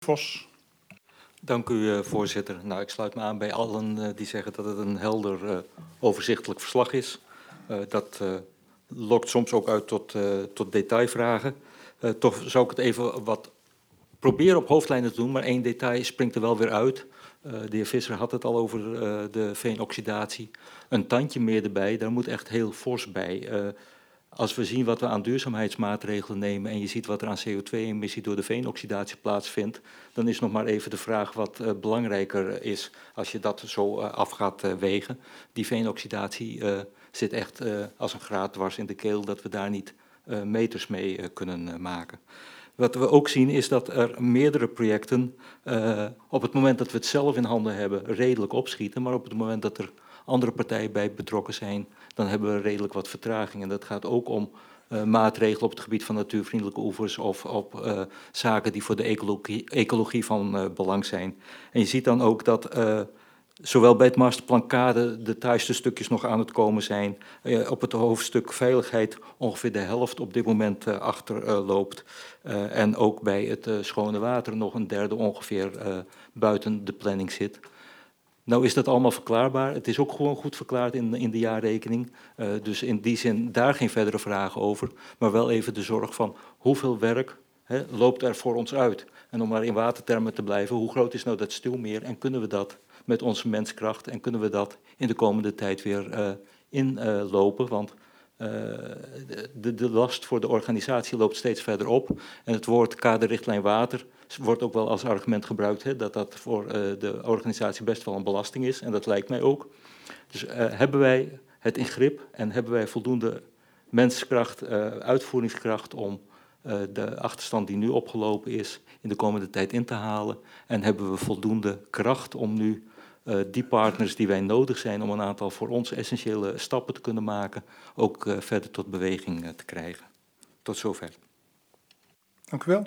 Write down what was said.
Vos. Dank u, voorzitter. Nou, ik sluit me aan bij allen die zeggen dat het een helder, overzichtelijk verslag is. Dat lokt soms ook uit tot detailvragen. Toch zou ik het even wat proberen op hoofdlijnen te doen, maar één detail springt er wel weer uit. De heer Visser had het al over de veenoxidatie. Een tandje meer erbij, daar moet echt heel fors bij. Als we zien wat we aan duurzaamheidsmaatregelen nemen en je ziet wat er aan CO2-emissie door de veenoxidatie plaatsvindt, dan is nog maar even de vraag wat belangrijker is als je dat zo af gaat wegen. Die veenoxidatie zit echt als een graat dwars in de keel dat we daar niet meters mee kunnen maken. Wat we ook zien is dat er meerdere projecten op het moment dat we het zelf in handen hebben redelijk opschieten, maar op het moment dat er andere partijen bij betrokken zijn, dan hebben we redelijk wat vertraging. En dat gaat ook om maatregelen op het gebied van natuurvriendelijke oevers of op zaken die voor de ecologie van belang zijn. En je ziet dan ook dat zowel bij het masterplan Kade de taaiste stukjes nog aan het komen zijn. Op het hoofdstuk veiligheid ongeveer de helft op dit moment achterloopt. En ook bij het schone water nog een derde ongeveer buiten de planning zit. Nou is dat allemaal verklaarbaar. Het is ook gewoon goed verklaard in de jaarrekening. Dus in die zin daar geen verdere vragen over. Maar wel even de zorg van hoeveel werk loopt er voor ons uit. En om maar in watertermen te blijven, hoe groot is nou dat stuwmeer en kunnen we dat met onze menskracht en kunnen we dat in de komende tijd weer inlopen? Want de last voor de organisatie loopt steeds verder op. En het woord kaderrichtlijn water wordt ook wel als argument gebruikt, dat dat voor de organisatie best wel een belasting is. En dat lijkt mij ook. Dus hebben wij het in grip en hebben wij voldoende menskracht, uitvoeringskracht om de achterstand die nu opgelopen is in de komende tijd in te halen? En hebben we voldoende kracht om nu die partners die wij nodig zijn om een aantal voor ons essentiële stappen te kunnen maken, ook verder tot beweging te krijgen? Tot zover. Dank u wel.